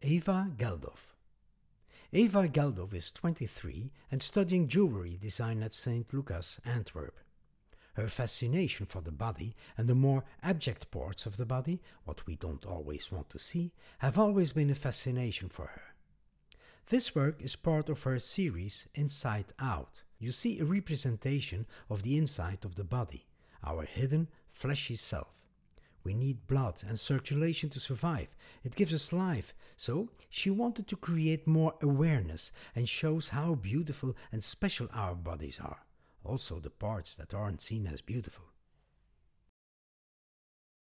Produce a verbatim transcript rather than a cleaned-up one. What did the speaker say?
Eva Geldof. Eva Geldof is twenty-three and studying jewelry design at Saint Lucas, Antwerp. Her fascination for the body and the more abject parts of the body, what we don't always want to see, have always been a fascination for her. This work is part of her series Inside Out. You see a representation of the inside of the body, our hidden, fleshy self. We need blood and circulation to survive. It gives us life. So she wanted to create more awareness and shows how beautiful and special our bodies are. Also the parts that aren't seen as beautiful.